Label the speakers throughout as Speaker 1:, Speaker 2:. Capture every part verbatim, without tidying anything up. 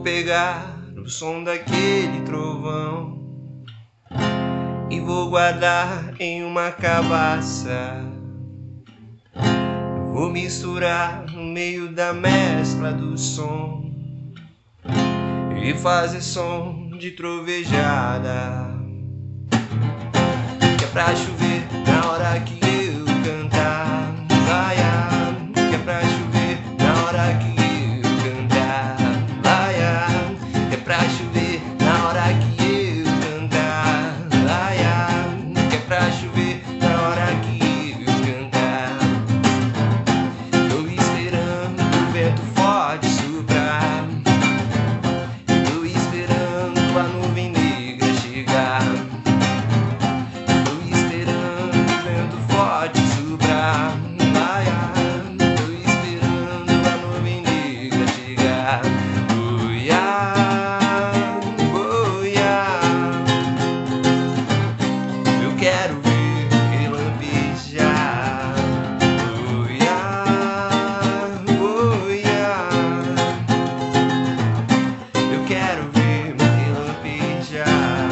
Speaker 1: pegar o som daquele trovão e vou guardar em uma cabaça. Vou misturar no meio da mescla do som e fazer som de trovejada, que é pra chover na hora que eu cantar. Vai, que é pra chover na hora que eu cantar. Vai, que é pra chover na hora que eu cantar. Vai, que é pra chover na hora que eu cantar. Tô esperando o vento forte soprar, tô esperando a nuvem negra chegar, tô esperando o vento forte soprar. Vai, tô esperando a nuvem negra chegar. Oiá, oiá, eu quero ver relampejar. Oiá, oiá, eu quero ver relampejar.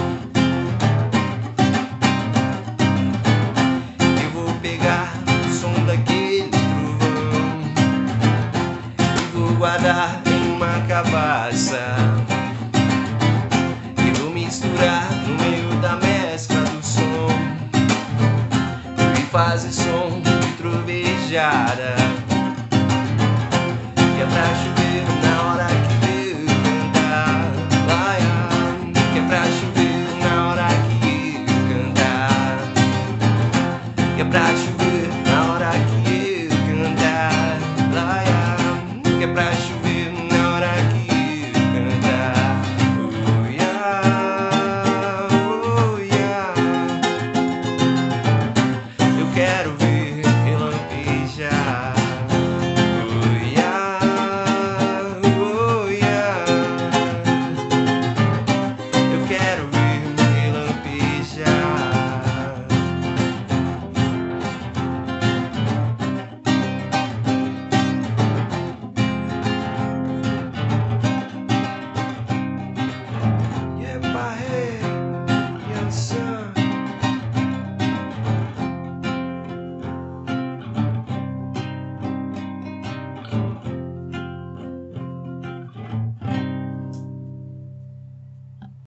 Speaker 1: Eu vou pegar o som daquele trovão e vou guardar em uma cabaça. E vou misturar no meio da mescla do som e fazer som de trovejada.